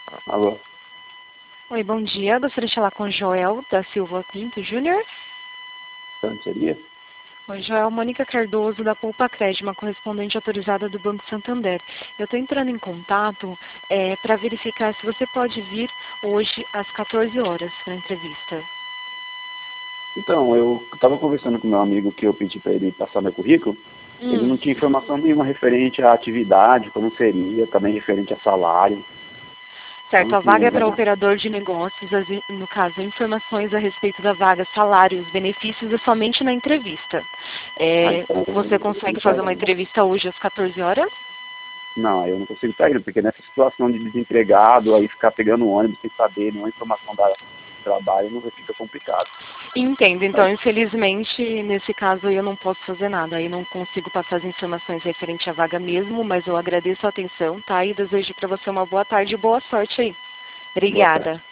Alô? Oi, bom dia. Gostaria de falar com Joel da Silva Pinto Júnior. Então, seria? Oi, Joel. Mônica Cardoso, da Poupa Crédito, uma correspondente autorizada do Banco Santander. Eu estou entrando em contato para verificar se você pode vir hoje às 14 horas para a entrevista. Então, eu estava conversando com meu amigo que eu pedi para ele passar meu currículo. Ele não tinha informação nenhuma referente à atividade, como seria, também referente a salário. Certo, Como a que vaga é para é? operador de negócios, no caso, informações a respeito da vaga, salários, benefícios, é somente na entrevista. Então, Você consegue fazer uma entrevista hoje às 14 horas? não, eu não consigo estar indo, porque nessa situação de desempregado, aí ficar pegando ônibus sem saber nenhuma informação do trabalho, não fica complicado. Entendo, então infelizmente nesse caso eu não posso fazer nada, aí não consigo passar as informações referente à vaga mesmo, mas eu agradeço a atenção, tá? E desejo para você uma boa tarde e boa sorte aí. Boa tarde. Obrigada.